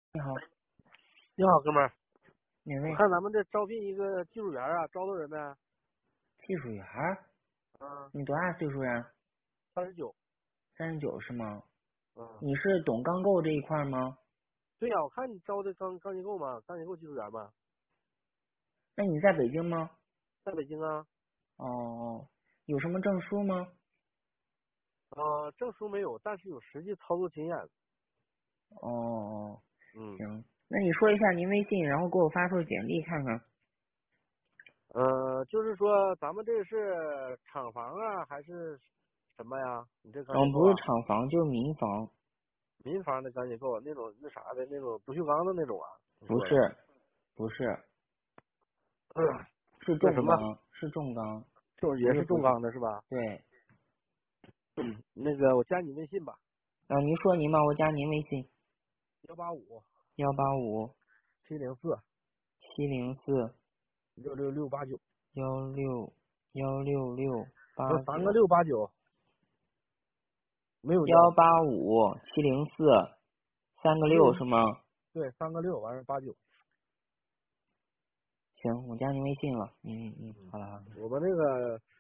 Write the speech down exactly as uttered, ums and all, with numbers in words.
你好， 你好，哥们儿，我哪位？ 看咱们这招聘一个技术员啊，招多人没？ 技术员儿？ 嗯， 你多大岁数呀？ 三十九。 三十九是吗？ 嗯， 你是懂钢构这一块吗？ 对呀，我看你招的钢钢结构嘛，钢结构技术员嘛， 那你在北京吗？ 在北京啊。 哦，有什么证书吗？ 呃，证书没有，但是有实际操作经验。 哦， 嗯， 行，那你说一下您微信，然后给我发份简历看看。 呃，就是说咱们这是厂房啊，还是什么呀？你这钢结嗯，不是构啊， 厂房就是民房， 民房的钢结构，那种那啥的那种不锈钢的那种啊？你说的？ 不是，不是， 嗯， 是那什么， 重钢，是重钢， 就也是重不是不锈。 钢的是吧？ 对， 嗯，那个我加你微信吧， 啊，您说您吧，我加您微信， 幺八五幺八五七零四七零四六六六八九。 幺六幺六六不是三个八九。 六八九，没有幺幺， 八五七零四三个六六是吗？ 对，三个六完事八九。 行，我加您微信了。嗯嗯，好了好了。 我们那个